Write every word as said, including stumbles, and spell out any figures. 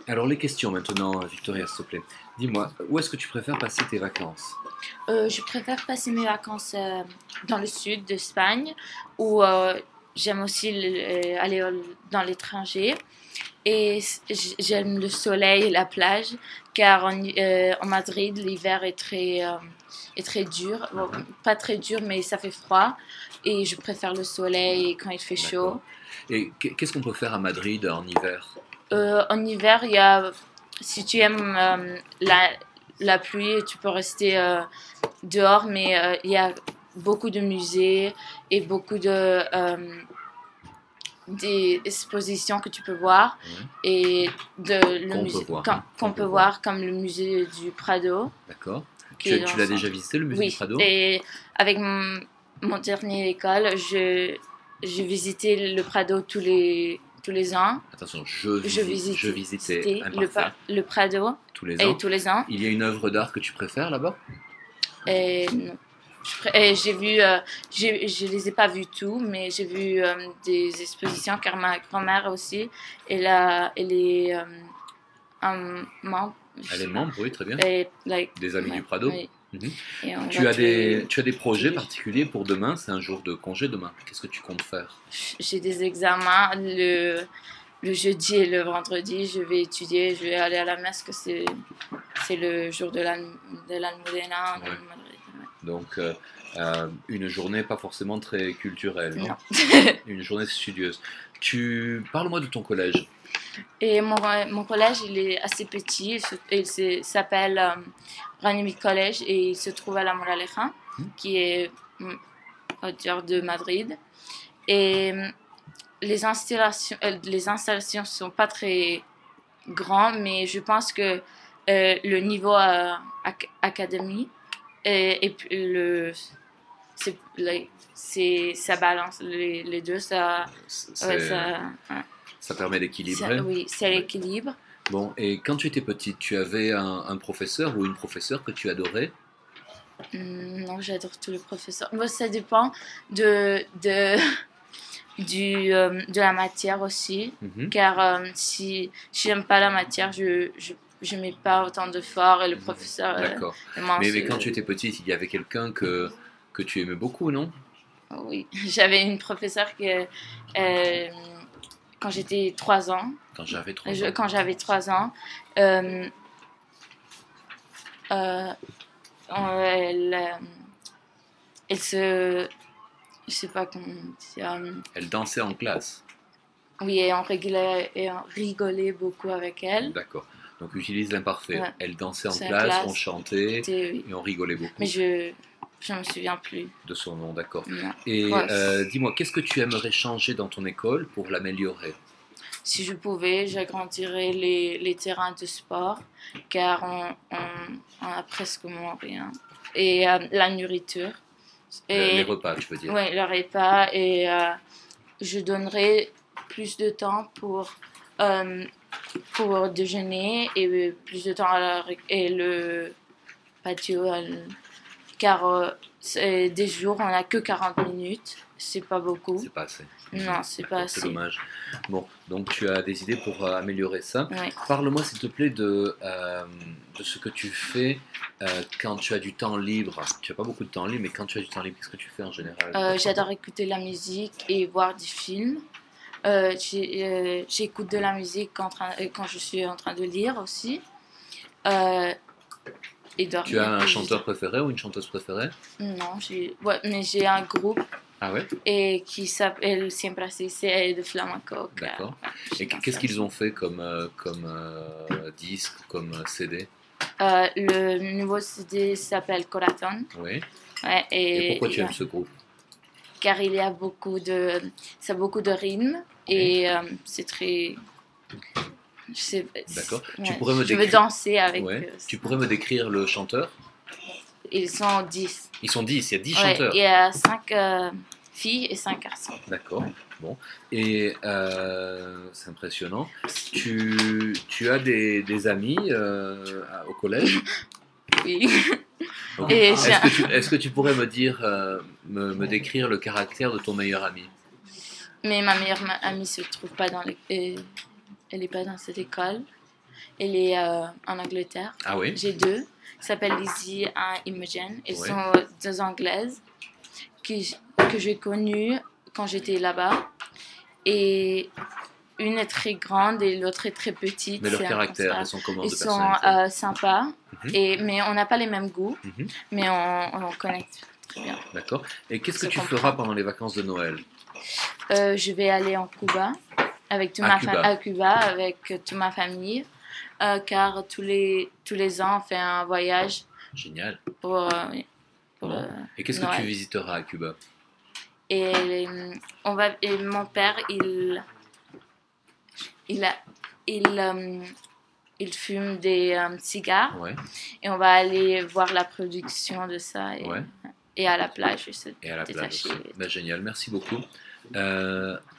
Alors les questions maintenant, Victoria, s'il te plaît. Dis-moi, où est-ce que tu préfères passer tes vacances? Euh, je préfère passer mes vacances euh, dans le sud d'Espagne, où euh, j'aime aussi le- euh, aller au- dans l'étranger. Et s- j- j'aime le soleil et la plage, car en, euh, en Madrid, l'hiver est très, euh, est très dur. Bon, Mhm. pas très dur, mais ça fait froid. Et je préfère le soleil quand il fait chaud. D'accord. Et qu'est- qu'est-ce qu'on peut faire à Madrid en hiver? Euh, en hiver, il y a, si tu aimes euh, la, la pluie, tu peux rester euh, dehors, mais euh, il y a beaucoup de musées et beaucoup de euh, des expositions que tu peux voir Ouais. et de le Qu'on peut musée voir, qu'on hein, qu'on qu'on peut peut voir. voir comme le musée du Prado D'accord. qui est Tu, dans tu le l'as déjà centre. visité, le musée du Oui, Prado? et avec mon, mon dernier école, je je visitais le Prado tous les tous les ans. Attention, je, Je visi- je visitais visitais c'était le, imparfait le Prado tous les et ans. tous les ans. Il y a une œuvre d'art que tu préfères là-bas? Et non. Je pré- et j'ai vu, euh, j'ai- je les ai pas vus tout, mais j'ai vu euh, des expositions car ma grand-mère aussi, elle, a, elle est euh, un membre, je Elle est sais pas, membre, oui, très bien. et, like, Des Amis du ouais, Prado. oui. Mhm. Et on va Tu as tous des, les, tu as des tous projets les- particuliers pour demain? C'est un jour de congé demain. Qu'est-ce que tu comptes faire? j'ai des examens le, le jeudi et le vendredi, je vais étudier, je vais aller à la messe, que c'est, c'est le jour de la, de l'Almudena en Ouais. Madrid. Donc, euh, euh, une journée pas forcément très culturelle, Ouais. non? Non. Une journée studieuse. Tu Parle-moi de ton collège. Et mon, mon collège, il est assez petit. Il, se- il se- s'appelle euh, Ranimi College et il se trouve à la Moraleja, Hmm. qui est mm, au hauteur de Madrid. Et mm, les installations, euh, les installations sont pas très grandes, mais je pense que euh, le niveau euh, ac- académique et, et puis le, c'est, like, c'est, ça balance les, les deux. Ça, ouais, C'est, ça, ouais. Ça permet Ça- d'équilibrer. oui, c'est Oui. l'équilibre. Bon, et quand tu étais petite, tu avais un, un professeur ou une professeure que tu adorais? Hmm, non, j'adore tous les professeurs. Moi, ça dépend de, de, du, euh, de la matière aussi. Mhm. Car euh, si, si j'aime pas la matière, je, je, je mets pas autant d'efforts et le professeur, euh, D'accord. il m'en Mais, mais se- quand tu étais petite, il y avait quelqu'un que, que tu aimais beaucoup, non? Oui, j'avais une professeure que euh, quand j'étais trois ans, Quand j'avais trois je- ans. quand j'avais trois ans, euh, euh, on- elle, euh, elle se, je sais pas comment dire, euh, Elle dansait en classe. oui, et on rigolait, et on rigolait beaucoup avec elle. D'accord. Donc utilise l'imparfait. Ouais, Elle dansait en c'est la classe, on classe. chantait C'était, oui. et on rigolait Mais beaucoup je je me souviens plus. de son nom, d'accord. Non. Et Ouais. euh, dis-moi, qu'est-ce que tu aimerais changer dans ton école pour l'améliorer? Si je pouvais, j'agrandirais les, les terrains de sport, car on, on, on a presque moins rien. Et euh, la nourriture. Le- les Et repas, tu veux dire? ouais, le repas. Et euh, je donnerais plus de temps pour, euh, pour déjeuner et plus de temps à la, ré- et le patio. à l- Car euh, c'est des jours, on n'a que quarante minutes. C'est pas beaucoup. C'est pas assez. Non, c'est pas D'accord, c'est assez. dommage. Bon, donc tu as des idées pour euh, améliorer ça. Ouais. Parle-moi s'il te plaît de, euh, de ce que tu fais euh, quand tu as du temps libre. Tu n'as pas beaucoup de temps libre, mais quand tu as du temps libre, qu'est-ce que tu fais en général? Euh, j'adore écouter la musique et voir des films. Euh, j'ai- euh, j'écoute de la musique en train- euh, quand je suis en train de lire aussi. Euh, et Tu as dormir. un Je- chanteur préféré ou une chanteuse préférée? Non, j'ai, ouais, mais j'ai un groupe Ah ouais? et qui s'appelle Siempre Así, c'est de flamenco. que- D'accord. je Et danse qu'est-ce qu'ils là-dessus. ont fait comme, euh, comme euh, disque, comme euh, C D? Euh, le nouveau C D s'appelle Corazon. Oui. Ouais, Et et, pourquoi tu et, euh, aimes ce groupe? car il y a beaucoup de, ça a beaucoup de rythme et euh, c'est très, je sais, D'accord. c'est- Tu ouais, pourrais me je veux décrire. danser avec Ouais. eux. Tu pourrais me décrire le chanteur? Ils sont dix. Ils sont dix, il y a dix Ouais, chanteurs. il y a cinq euh, filles et cinq garçons. D'accord. Bon. Et euh, c'est impressionnant. Tu, tu as des, des amis euh, à- au collège? Oui. Ok. Et j'ai Est-ce un- que tu, est-ce que tu pourrais me dire, euh, me, me décrire le caractère de ton meilleur ami? Mais ma meilleure ma- amie se trouve pas dans les... euh, elle est pas dans cette école. Elle est euh, en Angleterre. Ah oui? J'ai deux. Ils s'appellent Lizzie et Imogen. Elles Ouais. sont deux Anglaises qui, que j'ai connues quand j'étais là-bas. Et une est très grande et l'autre est très petite. Mais leur C'est un caractère, contraste. elles sont comment Ils de sont personnalité? euh, sympas, Mhm. et, mais on n'a pas les mêmes goûts, Mhm. mais on, on connecte très bien. D'accord. Et qu'est-ce que Se tu comprend. feras pendant les vacances de Noël? Euh, je vais aller en Cuba avec toute À ma Cuba. fa- à Cuba avec toute ma famille, euh, car tous les tous les ans on fait un voyage Génial. pour, euh, oui, pour Bon. euh, Et qu'est-ce que tu Noël. visiteras à Cuba? Et euh, on va et mon père il il a il euh, il fume des euh, cigares, Ouais. et on va aller voir la production de ça, et, Ouais. et à la plage, se Et à la plage détacher. aussi. Ben, génial, merci beaucoup. Euh,